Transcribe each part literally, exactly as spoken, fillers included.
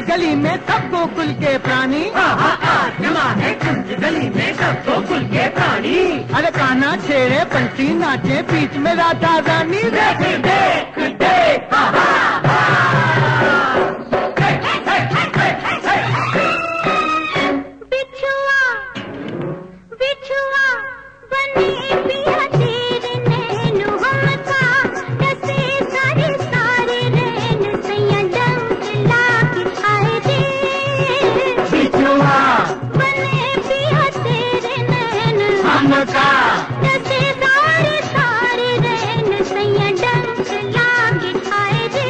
गली में सब गोकुल के प्राणी, जमा है कुंज गली में सब गोकुल के प्राणी। अरे कान्हा छेड़े पंछी नाचे बीच में राधा रानी। देख देख देख बिछुआ बिछुआ बने पिया तेरे नैन हमका, डसे सारे सारे रैन सैया डंक लाके आए रे। बिछुआ बने पिया तेरे नैन हमका, डसे सारे सारे रैन सैया डंक लाके आए रे।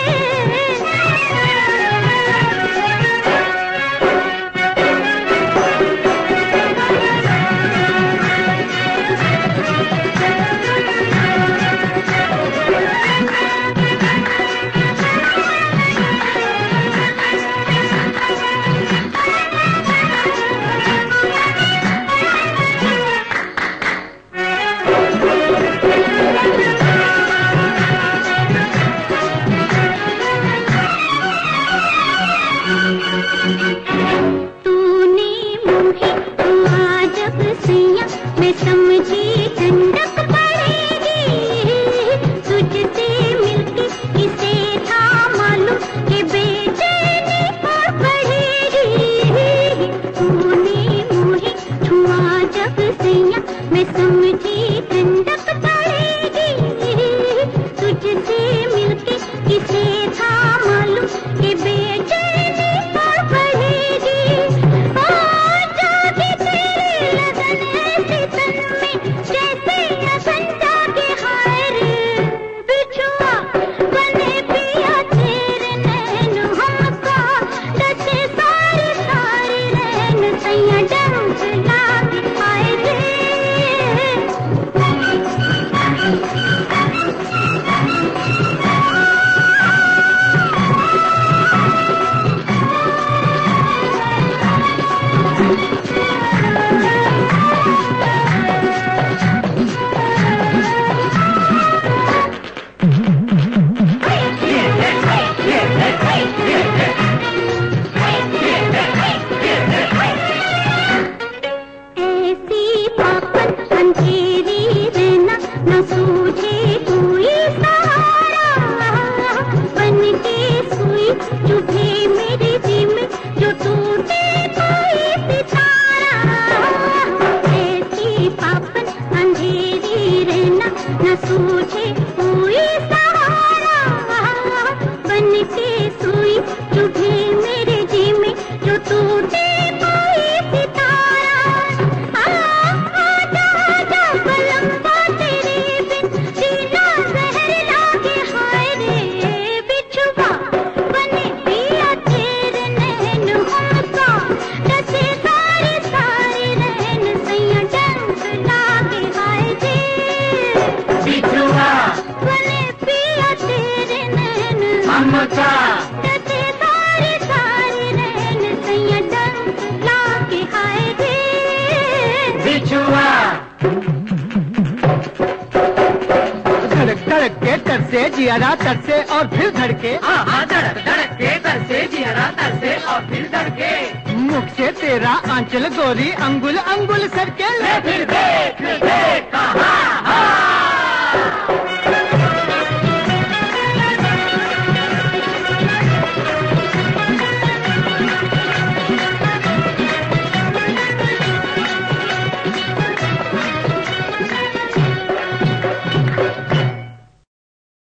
तूने मुझे हुआ जब सैया, मैं समझी ठंडक पड़ेगी। तुझसे मिलके किसे था मालूम कि बेचैनी और बढ़ेगी। तूने मुझे छुआ जब सैया, मैं समझी ठंडक पड़ेगी। तुझसे मिलके किसे था मालूम कि बेचैनी और बढ़ेगी। ओ जागे तेरे लगन ऐसे तन में, जैसे अगन जागे हाय रे। बिछुआ बने पिया तेरे नैन हमका, डसे सारे सारे रैन सैया डंक लाके आए रे। ऐसी पापन अंधेरी रहना, न सूझे कोई सहारा। बन के सुई चुभे मेरे जी में, जो टूटे कोई सितारा। ऐसी पापन अंधेरी रहना, न सूझे कोई सहारा। बन के सुई चुभे मेरे जी में, जो टूटे कोई सितारा। आजा आजा बलम्बा तेरे बिन, जीना जहर लागे हाय रे। बिछुआ बने पिया तेरे नैन हमका, डसे सारे सारे रैन सैया डंक लागे हाय रे। बिछुआ बने पिया तेरे नैन हमका, डसे सारे सारे रैन सैया डंक लागे हाय रे। बिछुआ धड़क धड़क के तरसे जियारा तरसे और फिर धड़के। हाँ धड़क धड़क के तरसे जियरा तरसे और फिर धड़के। मुख से तेरा आंचल गोरी अंगुल अंगुल सरके। फिर देख देख